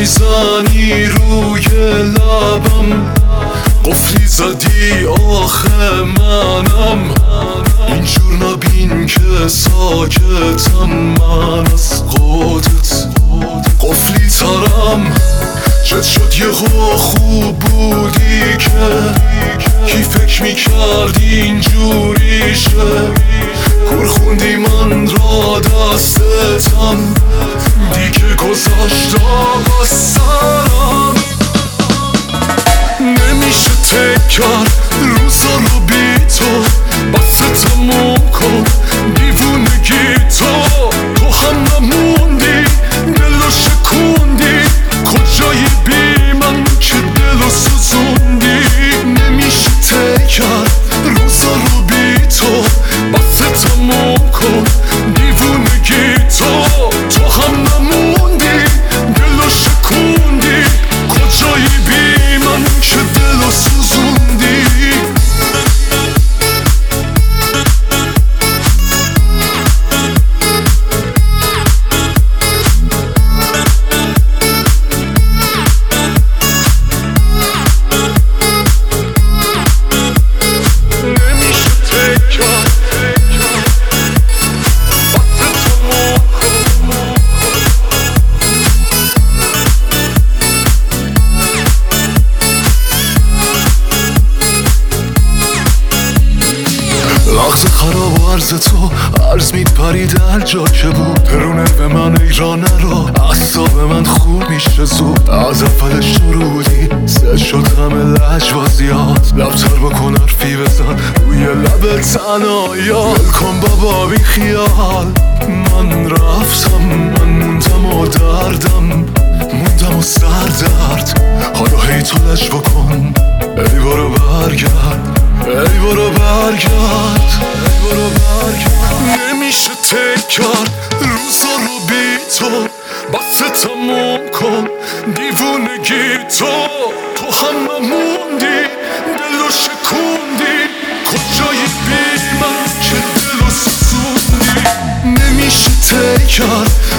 میزنی روی لبم، قفلی زدی آخه منم. اینجور نبین که ساکتم من از خودت، قفلی ترم. چت شد یهو خوب بودی که کی فکر میکرد اینجوریشه. کور خوندی من را دستتم، دیگه گذاشتم از سرم. نمیشه تکر روزا رو بی تو، بس تموم کن دیوونگی تو هم نموندی، دلو شکوندی. کجایی بی من که دلو سوزوندی. نمیشه تکر روزا رو بی تو، بس تموم کن دیوونگی تو هم نموندی، دلو شکوندی. کجایی بی من که دلو سوزوندی. لحظه خراب و عرض تو عرض میپرید هر جا که بود. درونه به من ایرانه رو اعصاب من خوب میشه زود. از اول شروعی سه شد همه لجوازیات. لبتر بکن حرفی بزن روی لب تنایا. ولکن بابا بی خیال من رفتم، من موندم و دردم موندم و سردرد. حالا هی تو لج بکن ای برو برگرد، ای برو برگرد، ای برو برگرد. نمیشه تکر روزا رو بی تو، بس تموم کن دیوونگی تو هم نموندی، دلو شکوندی. کجایی بی من که دلو سوزوندی. نمیشه تکر